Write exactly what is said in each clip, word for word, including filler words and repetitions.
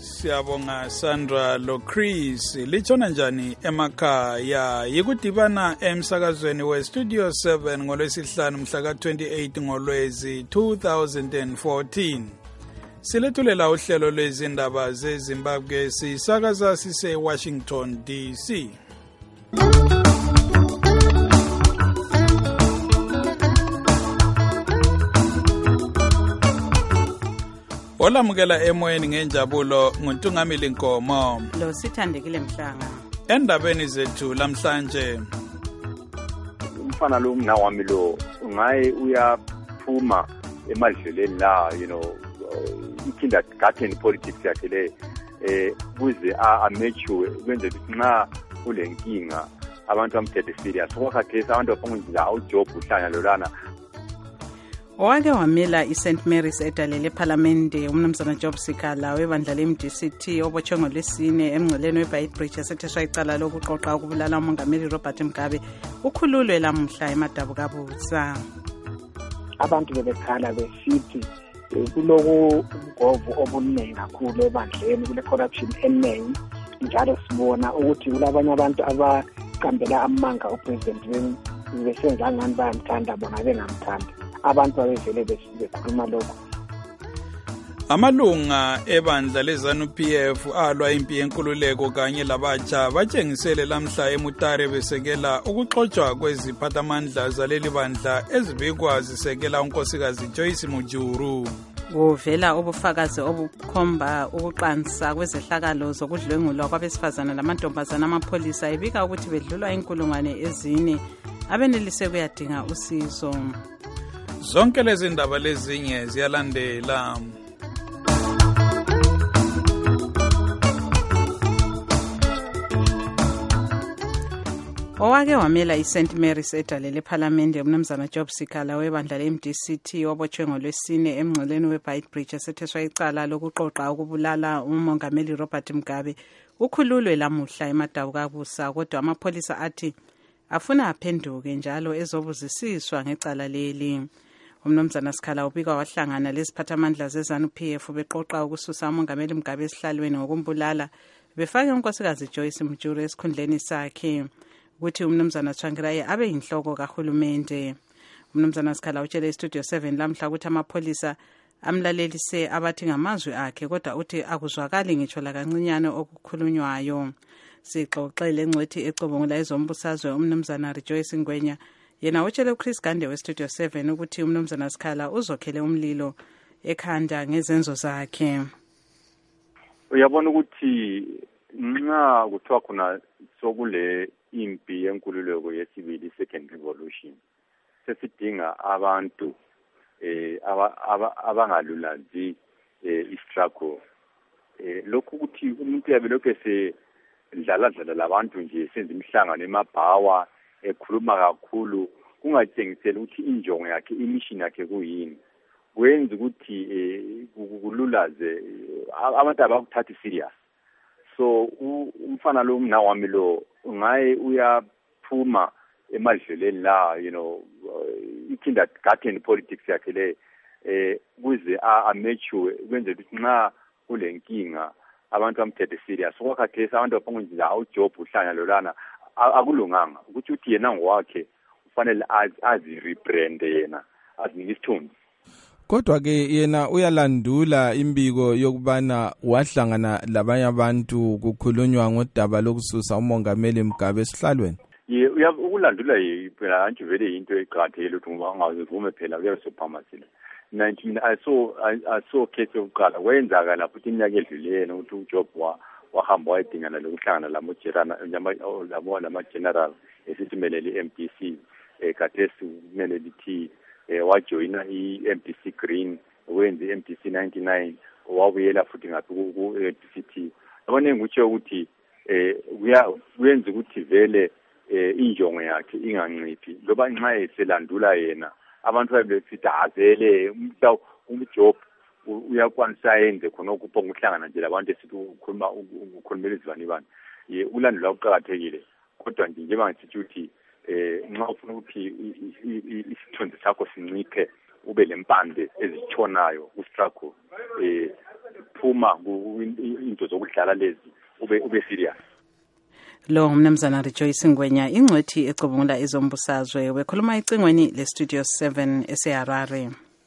Siyabonga Sandra lo Chris lichona njani emakhaya yikudibana emsakazweni we Studio seven ngolwesihlanu mhla ka twenty-eight ngolwezi two thousand fourteen. Silethulela uhlelo lwezindaba zeZimbabwe sisakaza sise Washington D C. Olamukela emoyeni ngenjabulo nguNtungamili Nkomo lo Sithandekile Mhlanga. Endabeni zethu lamhlanje umfana lo mna wami lo ungaye uyaphuma emadleleni la you know ikindergarten politics yakhe le eh kuze amature kwenze ukuthi nxa kulenkinga abantu amthethe serious wakhathesa abantu baphongizila awujob uhlanya lolana. Owake wamela iSaint Mary's edalele eParliamente umnumzana Job Sikala webandla le M D C T obotshwe ngolwesine emngceleni weBeitbridge esetheshwa icala lokuqoqa ukubulala umongameli Robert Mugabe ukhululwe lamhla eMadabu kaBusa. Abantu bebekhala besithi kuloku umgovo obuningi kakhulu ebandleni kule corruption eningi njalo sibona ukuthi kulabanye abantu abaqambela amanga opresident besenza ngani bayamthanda bona bengamthandi. Abantu babevele bekhuluma lokho. Amalunga ebandla leZANU P F alwa impi yenkululeko kanye labatsha batshengisele lamhla eMutare besekela ukuxoxwa kweziphathamandla zaleli bandla ezibikwa zisekela unkosikazi Joyce Mujuru. Kuvela ubufakazi obukhomba ukuqansa kwezehlakalo zokudlwengulwa kwabesifazana lamantombazana amapholisa ebika ukuthi bedlulwa inkulungwane ezine abenelise kuyadinga usizo. Zonke lezi ndaba lezinye ziyalandela. Owake wamela iSaint Mary's edalele eParliamente umnumzana Job Sikala webandla le M D C T obotshwe ngolwesine emngceleni weBeitbridge esetheshwa icala lokuqoqa ukubulala umongameli Robert Mugabe ukhululwe lamuhla eMadabu kaBusa kodwa amapholisa athi afuna aphenduke njalo ezobuzisiswa ngecala leli. Umnumzana Sikhala ubika wahlangana leziphathamandla zeZANU P F beqoqa ukususa umongameli Mugabe esihlalweni ngokumbulala befake unkosikazi Joyce Mujuru esikhundleni sakhe ukuthi umnumzana Tsvangirai abe yinhloko kahulumende. Umnumzana Sikhala utshele iStudio seven lamhla ukuthi amapholisa amlalelise abathi ngamazwi akhe kodwa uthi akuzwakali ngitsho la kancinyane okukhulunywayo. Sixoxele ngcwethi ecobongula ezombusazwe umnumzana Rejoice Ngwenya yena utshele uChris Gande weStudio seven ukuthi umnumzana Sikhala uzokhele umlilo ekhanda ngezenzo zakhe. Uyabona ukuthi nxa kuthiwa khona sokule impi yenkululeko yesibili second revolution sesidinga abantu eh abangalulazi istruggle eh lokhu ukuthi umuntu yabe lokho se dlala dlala labantu nje senza imihlangano emabhawa ekhuluma kakhulu kungatshengisela ukuthi injongo yakhe imission yakhe kuyini kwenza ukuthi kululaze abantu abakuthatha serious. So umfana lo mna wami lo ungaye uyaphuma emadleleni la you know ikindergarten politics yakhe le eh kuze amature kwenze ukuthi nxa kulenkinga abantu amthethe serious wakhathesa abantu baphongizila awujob uhlanya lolana akulunganga ukuthi uthi yena ngowakhe ufanele azi rebrand yena azinike isithunzi. Kodwa ke yena uyalandula imbiko yokubana wahlangana labanye abantu kukhulunywa ngodaba lokususa umongameli Mugabe esihlalweni. Ye ukulandula phela anje vele into eqhathele ukuthi ungazivume phela kuyasophamasile. nineteen I saw I saw case yokuqala wenzakala futhi iminyaka edlulene ukuthi uJob wa wahamba wayedingana lokuhlangana lamojerana labo lama general esithimelele i-M D C eh kathesi kumele lithi eh wajoyina i-M D C Green wenze i-M D C ninety-nine wabuyela futhi ngathi ku-M D C T. Abone ngikutsho ukuthi eh kuyenza ukuthi vele eh injongo yakhe inganciphi ngoba nxa eselandula yena abantu babefithi azele umhla umjob uyakwanisa yenze khona ukuphonga uhlangana nje labantu esithi ukhuluma ukukhulumela izivani bani ye ulandula uqhakathekile kodwa nje njengoba ngithi ukuthi eh nxa ufuna ukuthi isithunzi sakho sinciphe ube lempande ezitshonayo ku-struggle eh phuma into zokudlala lezi ube ube serious. Lo umnumzana Rejoice Ngwenya ingcwethi ecubungula izombusazwe wekhuluma icingweni le Studio seven eseHarare.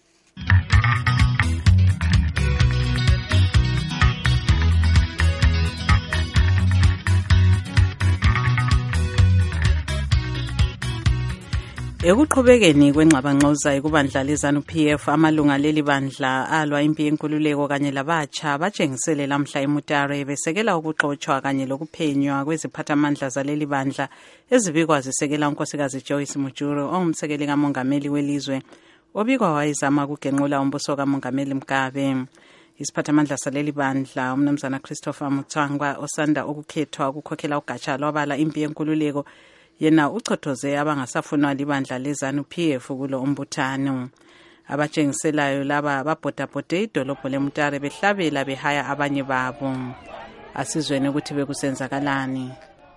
Ekuqhubekeni kwengxabangxoza ekubandla leZANU-P F amalunga leli bandla alwa impi yenkululeko kanye labatsha batshengisele lamhla eMutare besekela ukuxoxwa kanye lokuphenywa kweziphathamandla zaleli bandla ezibikwa zisekela unkosikazi Joyce Mujuru ongumsekeli kamongameli welizwe obikwa wayezama ukugenqula umbuso kamongameli Mugabe. Isiphathamandla saleli bandla umnumzana Christopher Mutsangwa osanda ukukhethwa ukukhokhela ugatsha lwabala impi yenkululeko yena uchothoze abangasafunwa libandla leZANU-P F kulo umbuthano. Abatshengiselayo laba babhodabhode idolobho leMutare behlabela behaya abanye babo. Asizweni ukuthi bekusenzakalani.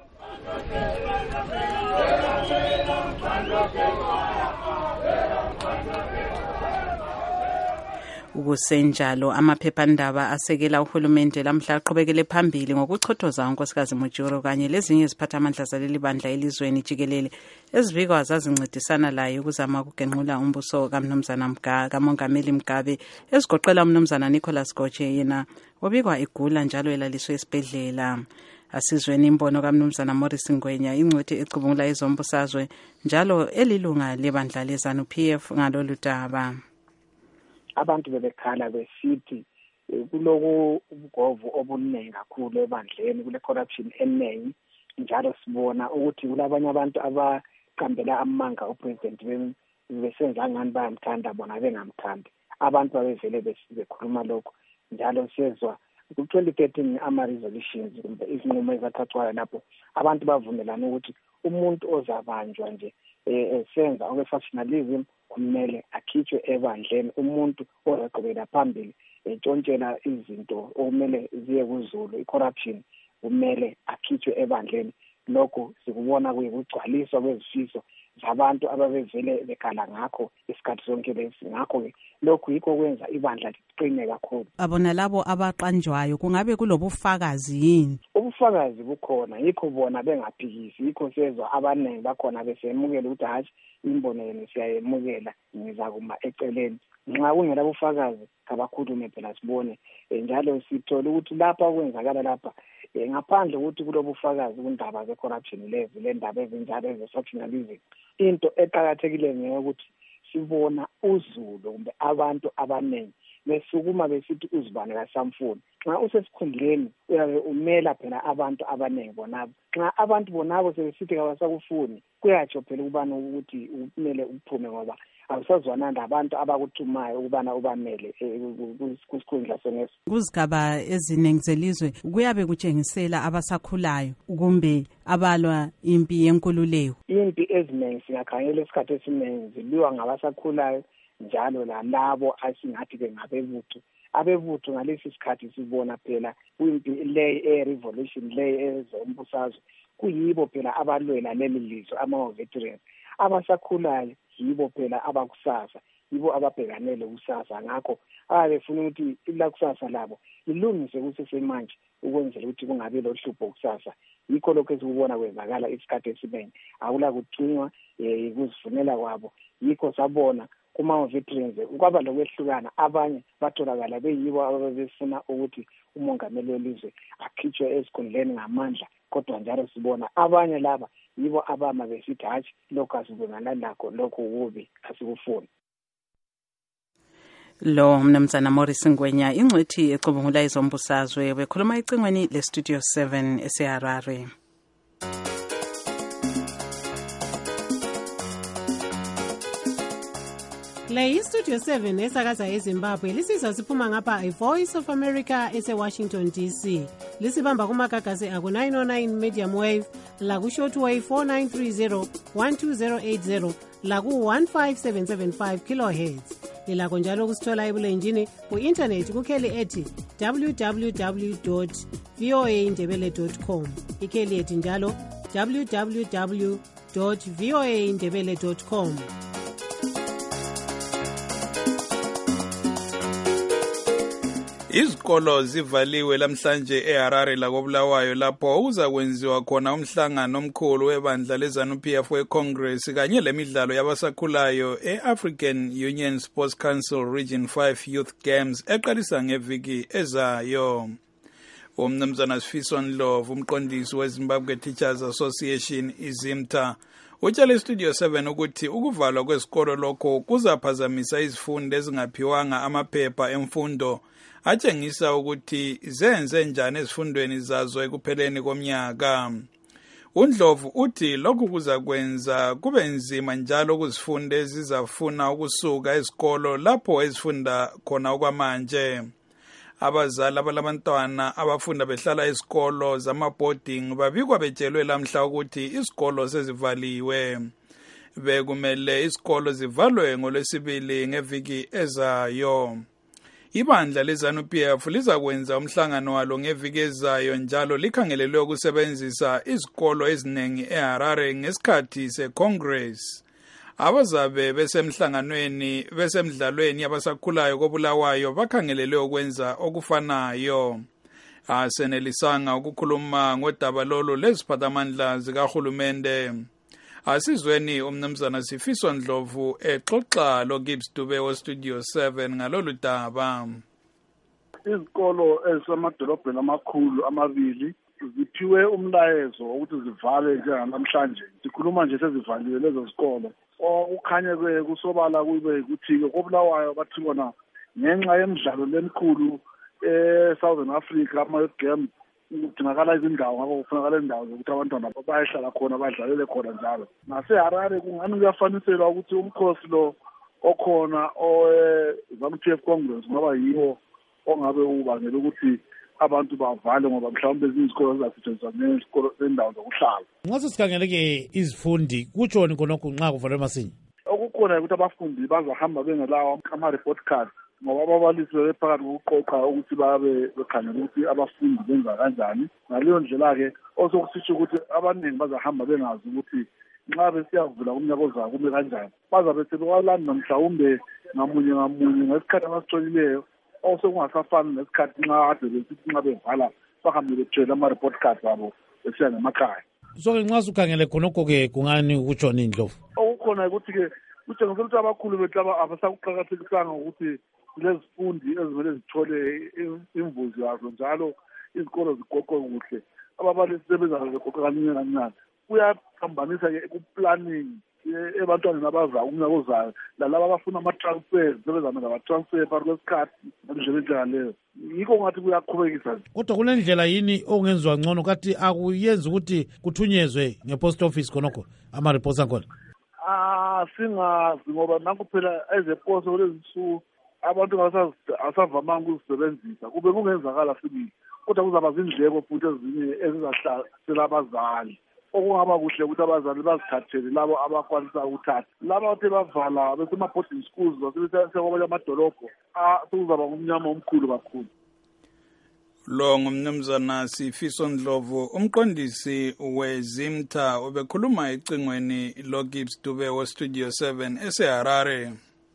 Ukusenjalo amaphephandaba asekela uhulumende lamhla aqhubekele phambili ngokuchothoza unkosikazi Mujuru kanye lezinye iziphathamandla zaleli bandla elizweni jikelele ezibikwa zazincedisana layo ukuzama ukugenqula umbuso kaMnumzana Mugabe kamongameli Mugabe ezigoqela umnumzana Nicholas Goche yena obikwa egula njalo elaliswe esibhedlela. Asizweni imbono kaMnumzana Morris Ngwenya ingcwethi ecubungula izombusazwe njalo elilunga lebandla leZANU-P F ngalolu daba. Abantu bebekhala besithi kuloku ubungovu obuningi kakhulu ebandleni kule corruption eningi njalo sibona ukuthi kulabanye abantu abaqambela amanga upresident besenza ngani bayamthanda bona bengamthandi. Abantu babevele bekhuluma lokho njalo siyezwa ku twenty thirteen ama resolutions kumbe izinqumo ezathathwayo lapho abantu bavumelana ukuthi umuntu ozabanjwa nje esenza okwe-factionalism kumele akhitshwe ebandleni. Umuntu ozaqhubela phambili entshontshela izinto okumele ziye kuZulu i-corruption kumele akhitshwe ebandleni. Lokho sikubona kuyikugcwaliswa kwezifiso zabantu ababevele bekhala ngakho isikhathi sonke lesi. Ngakho-ke lokhu yikho kwenza ibandla liqine kakhulu. Abona labo abaqanjwayo kungabe kulobufakazi yini? Ubufakazi bukhona, yikho bona bengaphikisi, yikho sezwa abaningi bakhona besemukela ukuthi hayi imbono yenu siyayemukela ngiza kuma eceleni. Nxa kungela bufakazi kabakhulume phela sibone njalo sithola ukuthi lapha kwenzakala lapha ngaphandle ukuthi kulobufakazi kundaba ze-corruption lezi le ndaba ezinjalo ze-factionalism. Into eqakathekile ngeyokuthi sibona uZulu kumbe abantu abaningi besukuma besithi uzibane kaSamfuni. Nxa usesikhundleni uyabe umela phela abantu abaningi bonabo. Nxa abantu bonabo sebesithi kabasakufuni kuyatsho phela ukubana ukuthi kumele uphume ngoba awusazwana nabantu abakuthumayo ukubana ubamele kusikhundla senesi. Kuzigaba eziningi zelizwe kuyabe kutshengisela abasakhulayo kumbe abalwa impi yenkululeko. Impi eziningi singakhangela esikhathi esiningi ziliwa ngabasakhulayo njalo lalabo asingathi ke ngabebutho. Abebutho ngalesi sikhathi sibona phela kwimpi le e-revolution le ezombusazwe kuyibo phela abalwela leli lizwe ama-veterans. Abasakhulayo yibo phela abakusasa, yibo ababhekanele kusasa. Ngakho abefuna ukuthi ilakusasa labo ilungise kusesemanje ukwenzela ukuthi kungabi lohlupho kusasa. Yikho lokho esikubona kwenzakala isikhathi esiningi akula kuthunywa ukuzifunela kwabo. Yikho sabona kuma-veterans kwaba lokwehlukana, abanye batholakala beyibo ababefuna ukuthi umongameli welizwe akhitshwe esikhundleni ngamandla, kodwa njalo sibona abanye laba yibo abama besithi hayi lokho asibonana lakho lokho kubi asikufuni. Lo mnumzana Morris Ngwenya ingcwethi ecubungula izombusazwe bekhuluma icingweni le Studio seven eseHarare. Le iStudio seven esakaza eZimbabwe lisizwa siphuma ngapha iVoice of America ese-Washington D C. Lisibamba kumagagasi aku nine oh nine medium wave, laku shortwave four nine three zero, one two zero eight zero, laku one five seven seven five kilohertz. Lilakho njalo kusithola ebulenjini ku-internet kukheli ethi w w w dot v o a indebele dot com. Ikheli ethi njalo w w w dot v o a indebele dot com. Izikolo zivaliwe lamhlanje eHarare lakobulawayo lapho kuza kwenziwa khona umhlangano omkhulu webandla leZANU P F weCongress kanye lemidlalo yabasakhulayo eAfrican Union Sports Council Region five Youth Games eqalisa ngeviki ezayo. Umnumzana Sifiso Ndlovu, umqondisi weZimbabwe Teachers Association iZimta, utshele Studio seven ukuthi ukuvalwa kwesikolo lokho kuzaphazamisa izifundo ezingaphiwanga amaphepha emfundo atshengisa ukuthi zenze njani ezifundweni zazo ekupheleni komnyaka. uNdlovu uthi lokhu kuzakwenza kube nzima njalo ukuzifunda ezizafuna ukusuka esikolo lapho ezifunda khona okwamanje. Abazali abalabantwana abafunda behlala esikolo zama-boarding babikwa betshelwe lamhla ukuthi isikolo sezivaliwe. Bekumele isikolo zivalwe ngolwesibili ngeviki ezayo. Ibandla leZANU P F lizakwenza umhlangano walo ngeviki ezayo njalo likhangelelwe ukusebenzisa izikolo eziningi eHarare ngesikhathi seCongress. Abazabe besemhlanganweni besemidlalweni yabasakhulayo kobulawayo bakhangelelwe ukwenza okufanayo. Asenelisanga ukukhuluma ngodaba lolu leziphathamandla zikahulumende. Asizweni umnumzana Sifiso Ndlovu exoxa loGibbs Dube weStudio seven ngalolu daba. Izikolo ezisemadolobheni amakhulu amabili ziphiwe umlayezo ukuthi zivale njengamhlanje. Sikhuluma nje sezivaliwe lezo zikolo. Okukhanye ke kusobala kube ukuthi kobulawayo bathi bona ngenxa yemidlalo lemkhulu eSouthern Africa ama-Youth Games kudingakala izindawo ngakho kufunakala indawo zokuthi abantwana bayehlala khona badlalele khona njalo. NaseHarare kungani kuyafaniselwa ukuthi umkhosi lo okhona oZANU P F Congress ngoba yiwo ongabe ubangela ukuthi abantu bavale ngoba mhlawumbe izikolo zizasetshenziswa nezikolo zendawo zokuhlala. Ngaso sikhangeleke izifundi kutshoni khonokho nxa kuvalwe masinya. Okukhona ukuthi abafundi bazahamba bengelawo ama-report card ngoba ababalisi bephakathi kokuqoqa ukuthi babe bekhangela ukuthi abafundi benza kanjani. Ngaleyo ndlela-ke osokusitsho ukuthi abaningi bazahamba bengazi ukuthi nxa besiyavula kumnyaka ozayo kube kanjani. Bazabe sebewalanda mhlawumbe ngamunye ngamunye ngesikhathi abasitholileyo osokungasafani nesikhathi nxa ade besithi nxa bevala bahambe bethwele ama-report cards abo besiya ngemakhaya. So-ke nxa sukhangele khonokho-ke kungani ukutshoni Ndlovu? Okukhona ukuthi-ke kutshengisa ukuthi abakhulu bethu abasakuqakathekisanga ukuthi lezifundi ezimele zithole imvuzo yazo njalo izikolo zigoqwe kuhle. Ababalisi sebenza begoqwe kancane kancane. Kuyaphambanisa-ke ku-planning ebantwaneni abazayo umnyaka ozayo lalaba abafuna ama-transfer sebezame ngaba-transfer phakathi kwesikhathi ngendlela enjengaleyo. Yikho ngathi kuyaqhubekisa. Kodwa kule ndlela yini okungenziwa ngcono kathi akuyenzi ukuthi kuthunyezwe nge-post office khonokho ama-reports akhona? Ah, singazi ngoba nanku phela ezeposo kulezisuku abantu asavamanga ukuzisebenzisa kube kungenzakala sibili kodwa kuzaba zindleko futhi ezinye ezizahlasela abazali. Okungaba kuhle ukuthi abazali bazithathele labo abakwanisa ukuthatha. Laba bathe bavala besema-boarding schools basebesekwabanye amadolobho sekuzaba ngumnyama omkhulu kakhulu. Lo ngumnumzana Sifiso Ndlovu, umqondisi weZimta, ubekhuluma ecingweni loGibbs Dube weStudio seven eseHarare.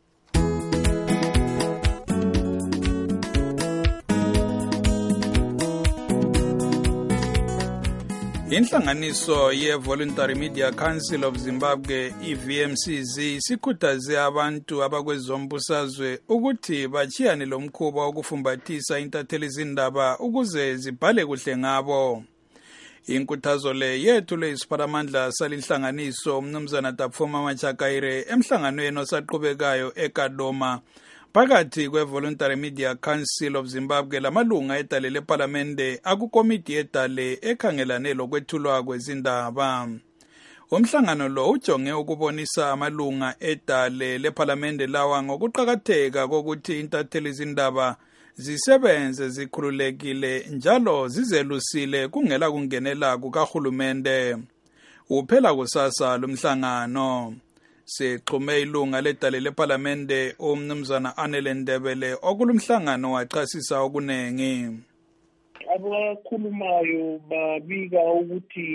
Inhlanganiso ye-Voluntary Media Council of Zimbabwe, I V M C Z, sikhuthaze abantu abakwezombusazwe ukuthi bachiyane lo mkhuba wokufumbathisa intatheli zindaba ukuze zibhale kuhle ngabo. Inkuthazo le yethulwe yisiphathimandla salinhlanganiso umnumzana Tapfuma Machakaire emhlanganweni osaqhubekayo eKadoma phakathi kwe-Voluntary Media Council of Zimbabwe lamalunga edale lePhalamende akukomiti edale ekhangelane lokwethulwa kwezindaba. Umhlangano lo ujonge ukubonisa amalunga edale lePhalamende lawa ngokuqakatheka kokuthi intatheli zindaba zisebenze zikhululekile njalo zizelusile kungela kungenela kukahulumende. Uphela kusasa lomhlangano. Sixhume ilunga ledale lePhalamende umnumzana Anele Ndebele okulumhlangano wachasisa okunengi. Abakhulumayo babika ukuthi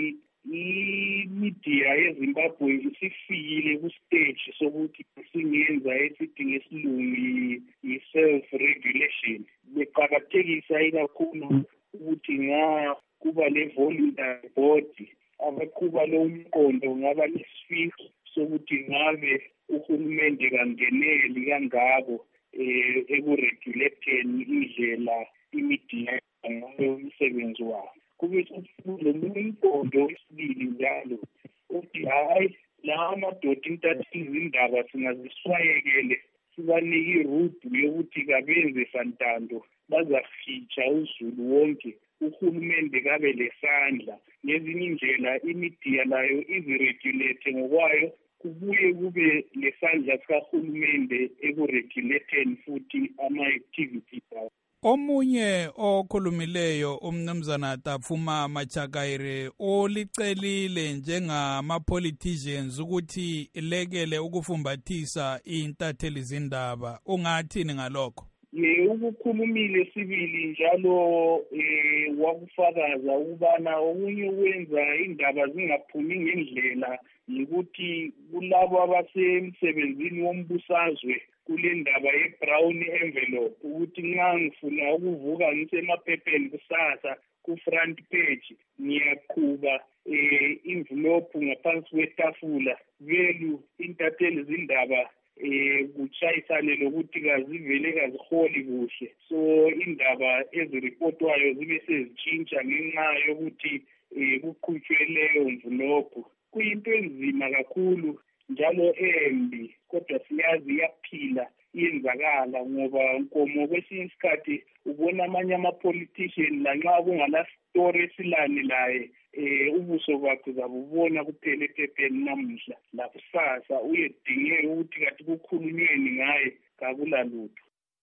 i-media yeZimbabwe isifikile ku-stage sokuthi singenza esithi ngesilungu yi-self-regulation. Beqakathekisa ikakhulu ukuthi nga kuba le-voluntary board abaqhuba lo mqondo ngaba nesifiso sokuthi ngabe uhulumende kangeneli kangako eh ekuregulating indlela imidiya ngayo umsebenzi wayo. Kube lo mqondo wesibili njalo uthi hayi la amadoda intatheli izindaba singaziswayekele sibanike iroute yokuthi kabenze santando bazafitsha uzulu wonke uhulumende kabe lesandla ngezinye indlela imidiya layo iziregulate ngokwayo kubuye kube lesandla sikahulumende ekuregulating futhi ama-activities awo. Omunye okhulumileyo umnumzana Tafuma Machakaire olicelile njengama-politicians ukuthi ilekele ukufumbathisa intatheli zindaba. Ungathini ngalokho? Ye ukukhulumile sibili njalo eh wakufakaza ukubana okunye wenza indaba zingaphumi ngendlela ukuthi kulabo abasemsebenzini wombusazwe kule ndaba ye-brown envelope ukuthi nxa ngifuna ukuvuka ngisemaphepheni kusasa ku-front page ngiyaqhuba eh envelope ngaphansi kwetafula velu intatheli zindaba eh kuchayisane lokuthi kazivele kaziholi kuhle. So indaba ezirepotwayo zibe sezitshintsha ngenxa yokuthi eh kuqhutshwe leyo envelope. Kuyinto enzima kakhulu njalo embi kodwa siyazi iyaphila iyenzakala ngoba nkomo kwesinye isikhathi ubona amanye ama-politician lanxa kungala story esilani laye eh ubuso bakhe zabubona kuphela ephepheni namuhla lakusasa uyedingeka ukuthi kathi kukhulunyweni ngaye kakulalutho.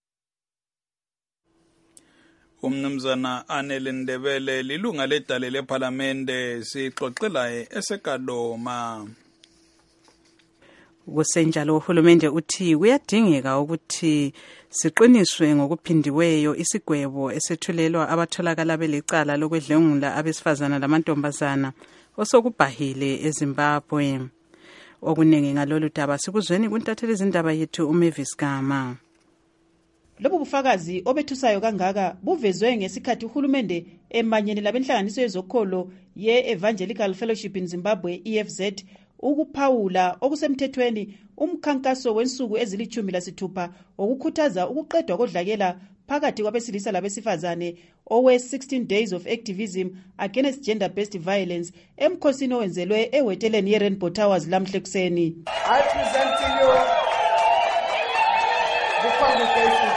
Umnumzana Anele Ndebele lilunga ledale leParlamente sixoxelaye eseKadoma. Kusenjalo uhulumende uthi kuyadingeka ukuthi siqiniswe ngokuphindiweyo isigwebo esethulelwa abatholakala belicala lokwedlengula abesifazana lamantombazana osokubhahile eZimbabwe. Okuningi ngalolu daba sikuzweni kuntatheli izindaba yethu uMavis Gama. Lobu bufakazi obethusayo kangaka buvezwe ngesikhathi uhulumende emanyene labenhlanganiso yezokholo ye-Evangelical Fellowship in Zimbabwe E F Z ukuphawula okusemthethweni umkhankaso wensuku ezilichumi lasithupha okukhuthaza ukuqedwa kodlakela phakathi kwabesilisa labesifazane owe sixteen days of activism against gender based violence emkhosini owenzelwe eweteleni ye-Rainbow Towers lamhle kuseni. I present to you the congregation.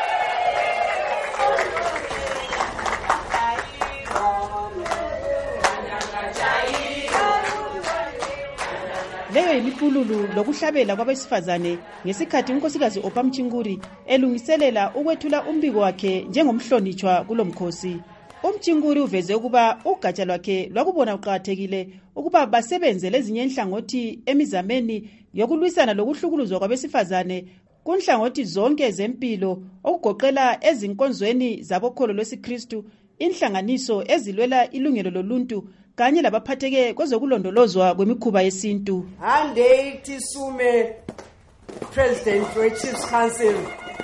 Leyo yimipululu lokuhlabela kwabesifazane ngesikhathi unkosikazi Ophamchinguri elungiselela ukwethula umbiko wakhe njengomhlonitshwa kulomkhosi. Umchinguri uveze ukuba ugatsha lwakhe lwakubona uqhakathekile ukuba basebenze lezinye inhlangothi emizameni yokulwisana lokuhlukuluzwa kwabesifazane kunhlangothi zonke zempilo okugoqela ezinkonzweni zabokholo lwesiKristu, inhlanganiso ezilwela ilungelo loluntu kanye labaphatheke kwezokulondolozwa kwemikhuba yesintu. Hande Tisume, President we Chiefs Council,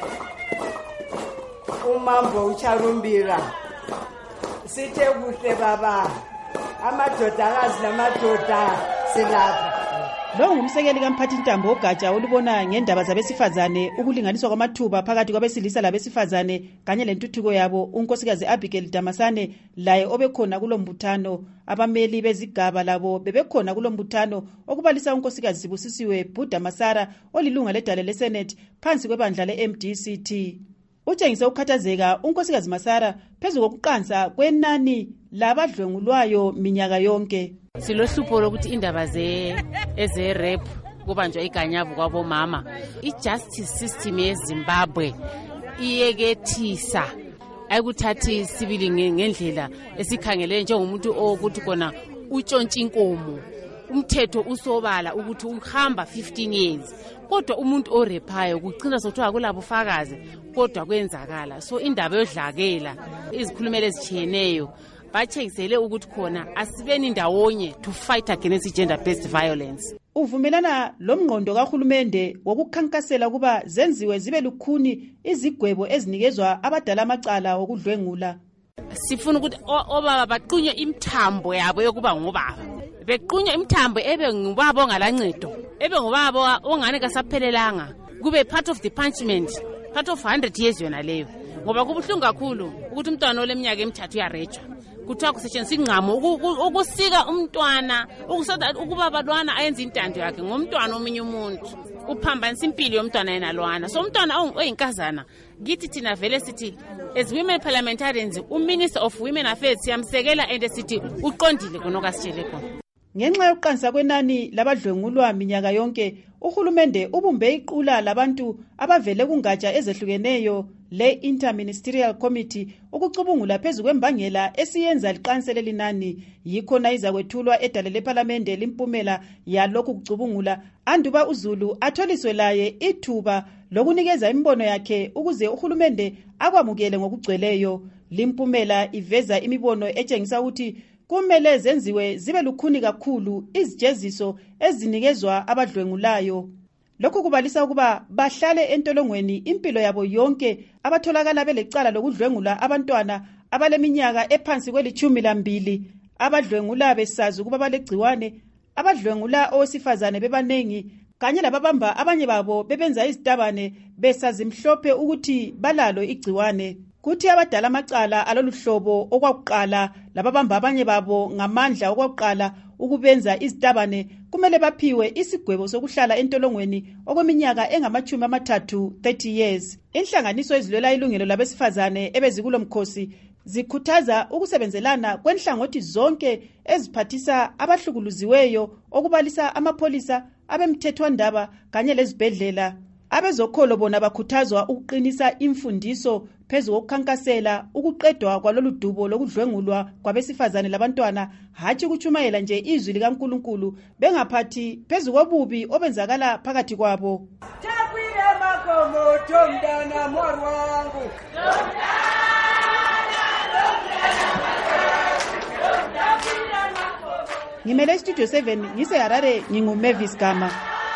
umambo ucharumbira sithe kuhle baba amadodakazi namadoda selapha. Lo ngumsekeli kamphathi Ntambo ogatsha olubona ngendaba zabesifazane ukulinganiswa kwamathuba phakathi kwabesilisa labesifazane kanye lentuthuko yabo unkosikazi Abigail Damasane laye obekhona kulombuthano. Abameli bezigaba labo bebekhona kulombuthano okubalisa unkosikazi Sibusisiwe Bhuda Masara olilunga ledale leSenate phansi kwebandla le-M D C T. Utshengise ukukhathazeka unkosikazi Masara phezu kokuqansa kwenani labadlwengulwayo minyaka yonke. Silohlupho lokuthi indaba ze eze rap kubanjwa iganyavu kwabomama. I-justice system yeZimbabwe iyekethisa ayikuthathi sibili ngendlela esikhangele njengomuntu okuthi kona utshontsha inkomo. Umthetho usobala ukuthi uhamba fifteen years. Kodwa umuntu orepayo kucina sokuthiwa kulabufakazi kodwa kwenzakala. So indaba yodlakela izikhulumelo ezitshiyeneyo batshengisele ukuthi khona asibeni ndawonye to fight against gender-based violence. Uvumelana lomngqondo kahulumende wokukhankasela kuba zenziwe zibe lukhuni izigwebo ezinikezwa abadala amacala okudlwengula. Sifuna ukuthi obaba baqunywe imthambo yabo yokuba ngobaba. Bequnywe imthambo ebe ngubaba ongalancedo. Ebe ngubaba ongane kasaphelelanga. Kube part of the punishment, part of one hundred years yona leyo. Ngoba kubuhlungu kakhulu ukuthi umntwana oleminyaka emithathu uyarejwa. Kuthiwa kusetshenziswa ingqamo ukusika umntwana ukuba abantwana ayenza intando yakhe ngomntwana omunye umuntu uphambanisa impilo yomntwana yena lwana. So umntwana oyinkazana kithi thina vele sithi as women parliamentarians uMinister of Women Affairs siyamsekela and sithi uqondile konoka sitshele khona. Ngenxa yokuqansa kwenani labadlwengulwa minyaka yonke, uhulumende ubumbe iqula labantu abavele kungatsha ezehlukeneyo le Interministerial Committee ukucubungula phezu kwembangela esiyenza liqansele linani. Yikhona izakwethulwa edale leParlamente limpumela yalokhu kucubungula. Anduba uZulu atholiswe laye ithuba lokunikeza imbono yakhe ukuze uhulumende akwamukele ngokugcweleyo. Limpumela iveza imibono etshengisa ukuthi kumele zenziwe zibe lukhuni kakhulu izijeziso ezinikezwa abadlwengulayo. Lokhu kubalisa ukuba bahlale entolongweni impilo yabo yonke abatholakala belecala lokudlwengula abantwana abaleminyaka ephansi kwelithumi lambili. Abadlwengula besazi ukuba balegciwane, abadlwengula owesifazane bebanengi, kanye lababamba abanye babo bebenza izitabane besazi mhlophe ukuthi balalo igciwane. Kuthi abadala amacala aloluhlobo okwakuqala lababamba abanye babo ngamandla okwakuqala ukubenza izitabane kumele baphiwe isigwebo sokuhlala entolongweni okweminyaka engamachumi amathathu thirty years. Inhlanganiso ezilwela ilungelo labesifazane ebezikulo mkhosi zikhuthaza ukusebenzelana kwenhlangothi zonke eziphathisa abahlukuluziweyo okubalisa amapholisa, abemthethwandaba kanye lezibhedlela. Abezokholo bona bakhuthazwa ukuqinisa imfundiso phezu kokukhankasela ukuqedwa kwalolu dubo lokudlwengulwa kwabesifazane labantwana, hatshi ukuchumayela nje izwi likaNkulunkulu bengaphathi phezu kobubi obenzakala phakathi kwabo. Tapile makomo tomdana mwangu. Ngimele Studio seven ngise Harare ngingu Mavis Gama.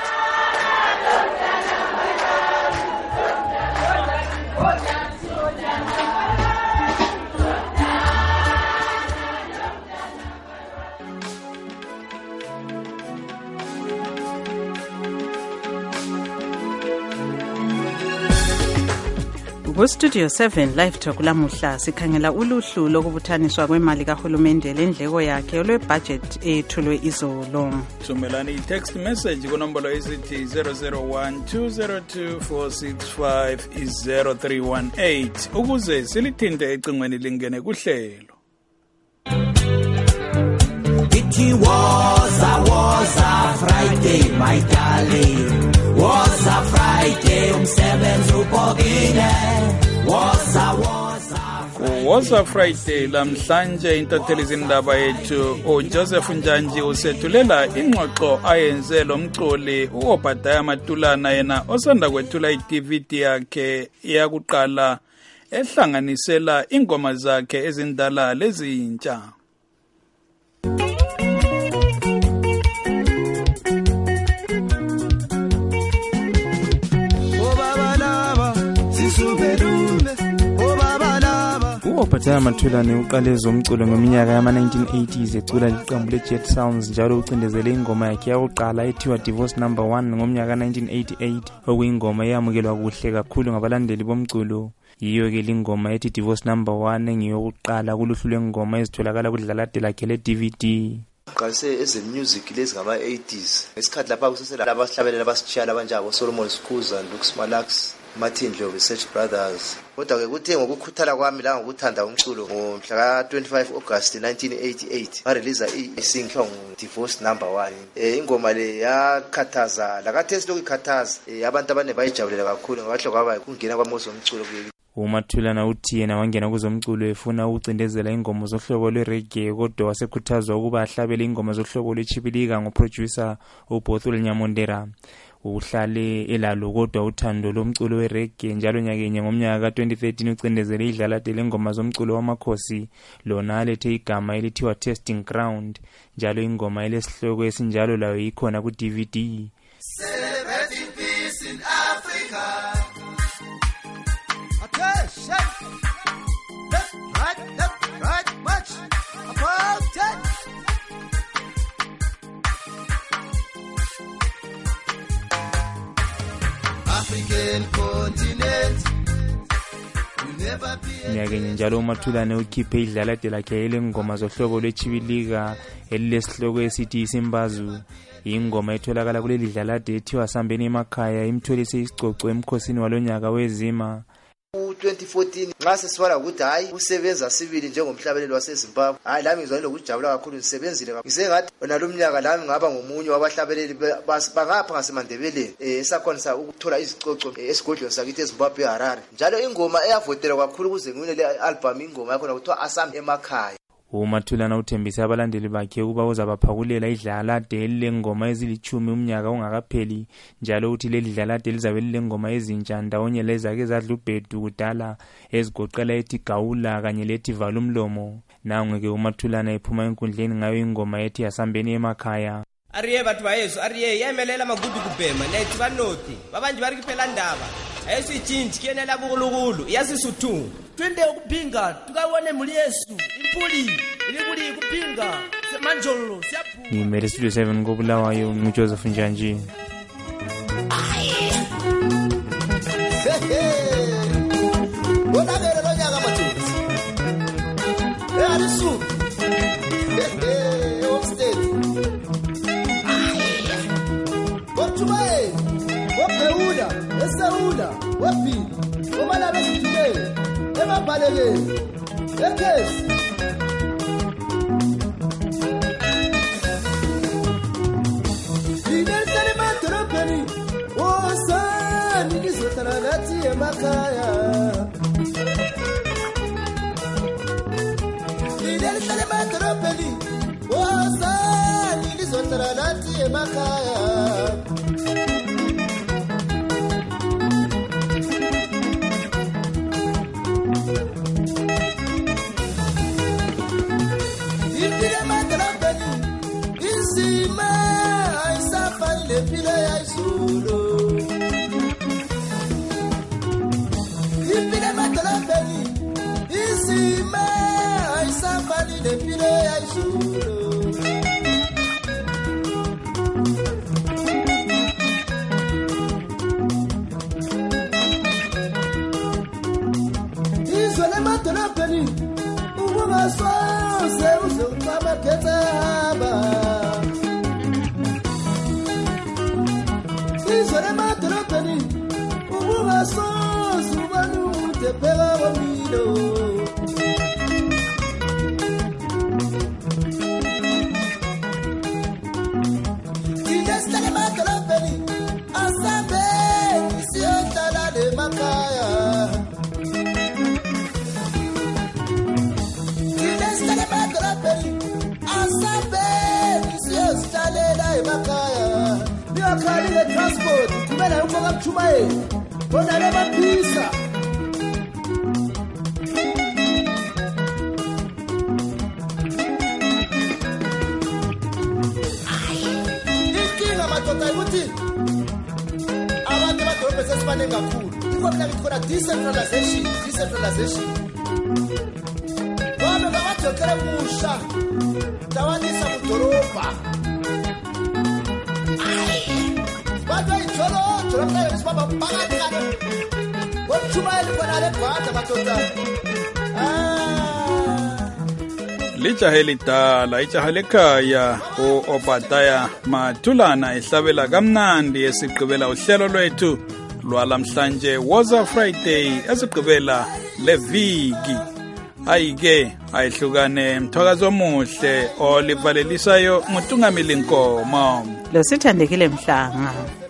Ku-Studio seven Live Talk lamuhla sikhangela uluhlu lokubuthaniswa kwemali kahulumende lendleko yakhe olwebudget ethulwe izolo. Thumelani i-text message kunombolo esithi zero zero one two zero two four six five zero three one eight ukuze silithinte ecingweni lingene kuhlelo. It was a was a Friday, my darling. Was a Friday, umsebenzi ubhokile. Was a was a Was a Friday lamhlanje intatheli zindaba yethu uJoseph Njanji usethulela ingxoxo ayenze lomculi uObadiah Matulana yena osanda kwethula i-D V D yakhe yakuqala ehlanganisela ingoma zakhe ezindala lezintsha. uObadiah Matulana uqale ezomculo ngeminyaka yama nineteen eighties ecula liqembu leJet Sounds njalo ucindezele ingoma yakhe yakuqala ethiwa Divorce Number one ngomnyaka nineteen eighty-eight okuyingoma eyamukelwa kuhle kakhulu ngabalandeli bomculo. Yiyo ke lingoma ethi Divorce Number one engiyokuqala kuluhlu lwengoma ezitholakala kudlalade lakhe le-D V D. Qase eze music lezi ngama eighties esikhathi lapha kusesela abahlabelela abasitshala abanjabo Solomon Skuza, Lux Malax, Martin Dlovu, Search Brothers. Kodwa ke kuthe ngokukhuthala kwami la ngokuthanda umculo ngomhla ka twenty-five August nineteen eighty-eight ba release isingle Divorce Number one. Eh ingoma le yakhathaza lakathesi lokukhathaza abantu abane bayijabulela kakhulu ngabahle kwaba kungena kwamozo umculo kuye. uMatulana uthi yena wangena kuzomculo efuna ukucindezela ingoma zohlobo lwereggae kodwa wasekhuthazwa ukuba ahlabele ingoma zohlobo lwechibilika ngoproducer uBothwell Nyamondera. uhlale elalo kodwa uthando lomculo wereggae njalo nyakenye ngomnyaka ka twenty thirteen ucindezele idlalade lengoma zomculo wamakhosi lona alethe igama elithiwa Testing Ground njalo ingoma elesihloko esinjalo layo ikhona ku D V D. Celebrating peace in Africa. Okay, shut. Left, right, left, right, march. About it. African continent. Nyakenye njalo uMathulane ukhiphe idlalade lakhe elengoma zohlobo lwechibilika elilesihloko esithi isimbazu. Ingoma etholakala kuleli dlalade ethiwa Sambeni emakhaya imtholise isicoco emkhosini walonyaka wezima. twenty fourteen nxa sesibala ukuthi hayi usebenza sibili njengomhlabeleli waseZimbabwe, hayi lami ngizwa lokujabula kakhulu, ngisebenzile ngisengathi nalo mnyaka lami ngaba ngomunye wabahlabeleli bangapha ngasemandebeleni esakhonisa ukuthola izicoco esigodlweni sakithi eZimbabwe eHarare. Njalo ingoma eyavotelwa kakhulu ukuze ngiwine le album ingoma yakhona kuthiwa Asam emakhaya. uMathulane uthembise abalandeli bakhe ukuba uzabaphakulela idlalade lengoma ezilichumi umnyaka ungakapheli njalo uthi leli dlalade lizabe lilengoma ezintsha ndawonye lezake zadlubhedu kudala ezigoqela ethi Gawula kanye lethi Valumlomo. Nangwe ke uMathulane ephuma enkundleni ngayo ingoma ethi Asambeni emakhaya. Ariye bathu bayesu ariye yemelela magudu kubhema nethi banoti babanje bari kuphela ndaba ayisitshintshi kiyenela bukulukulu yasisuthu twende ukuphinga tukawone muli Yesu impuli ilikuli kuphinga semanjolo siyaphu ni mere studio seven ngobulawayo nguJoseph Njanji. Bona bere lo nyaka mathusi e alisu eh upstate Botumae Bopeula Esaula Wapi Omala besitule Emabalele Ekes Inensane matropeni Osa Nilizotananati emakaya Inensane matropeni Osa Nilizotananati emakaya Pile ya solo Ipile matala beni Isima Isafani le pile ya solo Isole matala beni Ubu maso Se uzo mama ketaba Sore matropeni ubuga so subanu te pega bonito Ida le matropeni asabe siota la de makaya Ida le matropeni asabe siota la de makaya Akali le transport kumela uko kapchumae bona le mapisa Ikinga matota ukuthi abantu badolobhe sesibane kakhulu ikhona ikhona decentralization decentralization Wame babatokela kusha tawanisa mudorobha Bado itolo tolo mna sibaba phakathi kane Bokuchumayela khona le bhada matota Ah Lijahe lidala ijaha lekhaya uObadaya Mathulane ehlabela kamnandi esigqibela uhlelo lwethu lwalamhlanje Woza Friday esigqibela leviki ayike ayihlukane mthakazo omuhle olivalelisayo nguTungameli Nkomo lo sithandekile Mhlanga.